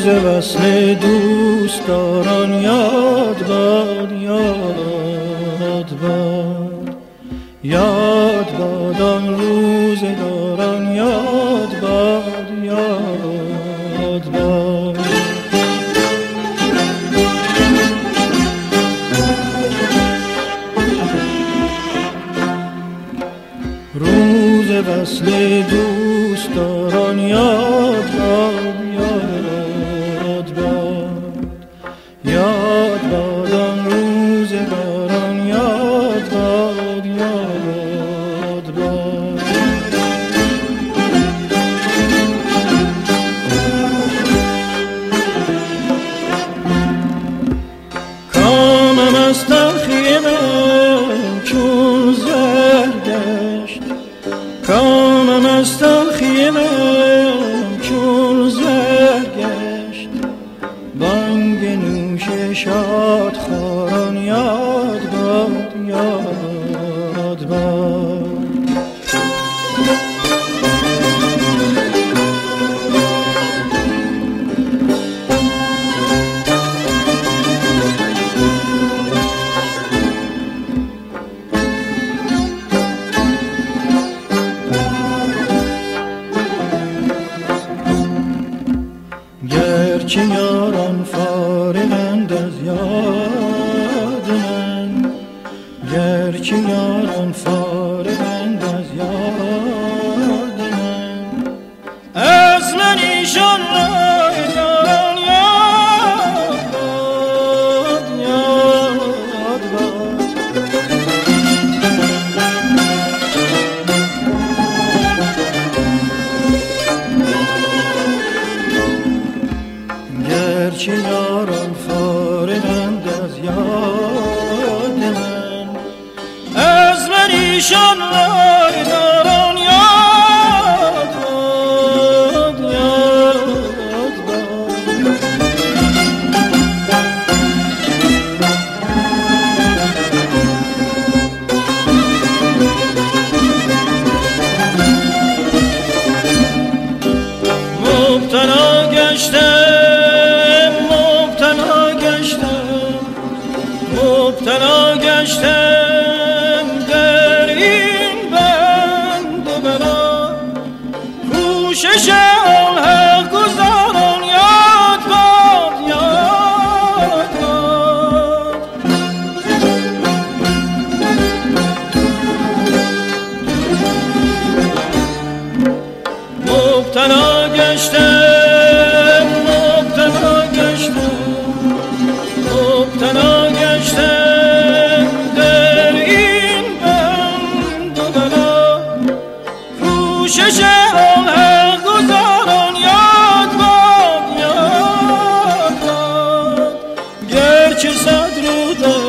وصل دوستداران یاد باد، یاد باد، یاد باد آن روزگاران یاد باد، یاد باد. روز وصل دوستداران یاد باد، یاد باد، یاد باد آن روزگاران یاد باد، یاد باد. کامم از تلخیمم چون زهر گشت، کامم از تلخیمم چون زهر گشت. بانگ نوش شاد خاران یاد باد، یاد باد. گرچه یاران فارغند از یاد من، گرچه یاران فارغند از یاد من، از من ایشان رایزاران یاد باد، یاد باد. گرچه یاران فارغند از یاد من، از من ایشان رایزاران یاد باد، یاد باد. مبتلا گشتم، مبتلا گشتم در این بند و بلا. کوشش الحق گزاران یاد باد، یاد باد. مبتلا گشتم، مبتلا گشتم، مبتلا گشتم در این بند و بلا. کوشش الحق گزاران یاد باد، یاد باد. گرچه صد رو